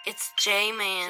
It's J-Man.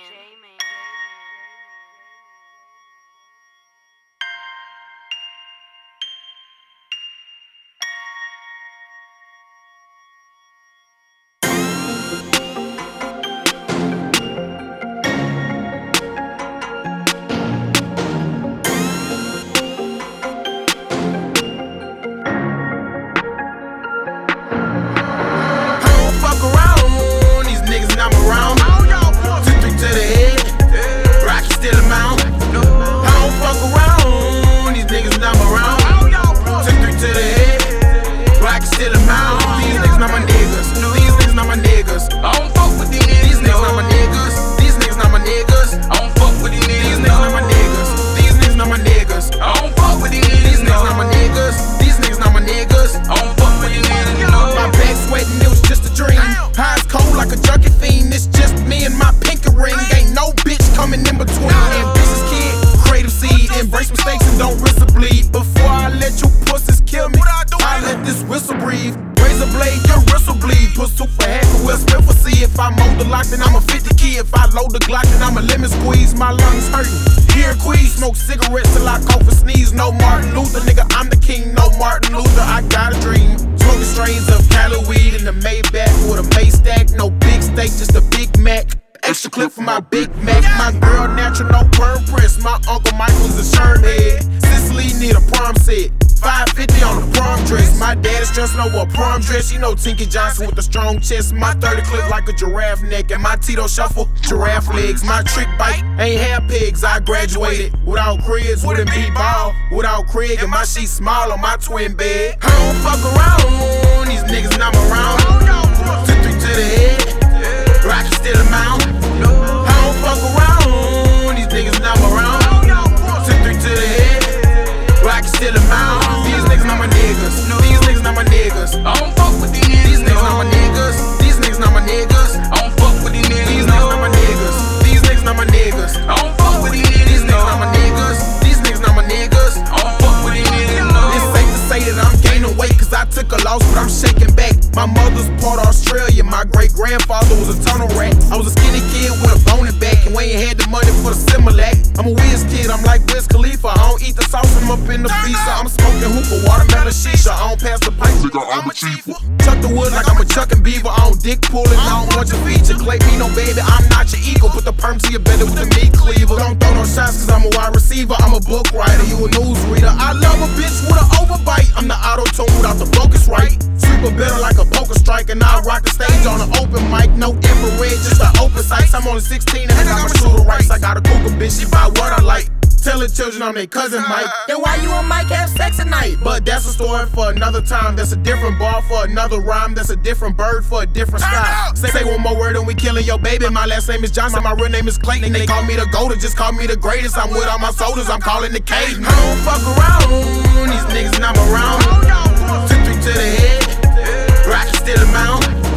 Then I'm a 50 kid. If I load the Glock, then I'm a lemon squeeze. My lungs hurting. Here in Queens, smoke cigarettes till I cough and sneeze. No Martin Luther, nigga, I'm the king. No Martin Luther, I got a dream. Smoking strains of Cali weed in the Maybach with a Maystack. No big steak, just a Big Mac. Extra clip for my Big Mac. My girl natural, no perm press. My Uncle Michael's a shirt head. Sicily need a prom set. 550 on the prom dress. My dad is dressing over a prom dress. You know Tinky Johnson with the strong chest. My 30 clip like a giraffe neck. And my Tito shuffle, giraffe legs. My trick bite ain't have pigs. I graduated without cribs, wouldn't be ball. Without Craig and my sheet small on my twin bed. I don't fuck around, these niggas and I'm around. 2-3 to the head, Rocky still a mount. I don't fuck around, these niggas and I'm around. 2-3 to the head, Rocky still a mount. These niggas not my niggas. These niggas not my niggas. I don't fuck with these niggas. These niggas not my niggas. These niggas not my niggas. I don't fuck with these niggas. These niggas not my niggas. These niggas not my niggas. I don't fuck with these niggas. These niggas not my niggas. These niggas not my niggas. I don't fuck with these niggas. It's safe to say that I'm gaining weight cause I took a loss, but I'm shaking back. My mother's part Australia. My great grandfather was a tunnel rat. I was a skinny kid with a bone in back, and we ain't had the money for the Similac. I'm a Wiz kid. I'm like Wiz Khalifa. I don't eat the sauce. I'm up in the pizza. I'm smoking hookah, watermelon shisha. I don't pass the pipe, nigga, I'm a chief. Chuck the wood like I'm a chucking beaver. I don't dick pullin', I don't want your feature. Clay me no baby, I'm not your eagle. Put the perm to your belly with the meat cleaver. Don't throw no shots cause I'm a wide receiver. I'm a book writer, you a news reader. I love a bitch with an overbite. I'm the auto-tune without the focus right. Sweeper better like a poker strike. And I rock the stage on an open mic. No infrared, just an open sights. I'm only 16 and I got my shooter rights. I got a cougar bitch, she buy what I like. Telling children I'm their cousin Mike. Then why you and Mike have sex at night? But that's a story for another time. That's a different bar for another rhyme. That's a different bird for a different style. Say one more word and we killing your baby. My last name is Johnson, my real name is Clayton. They call me the GOAT, just call me the greatest. I'm with all my soldiers, I'm calling the Caden. I don't fuck around, these niggas and I'm around. 2-3 to the head, Rocky still a mount.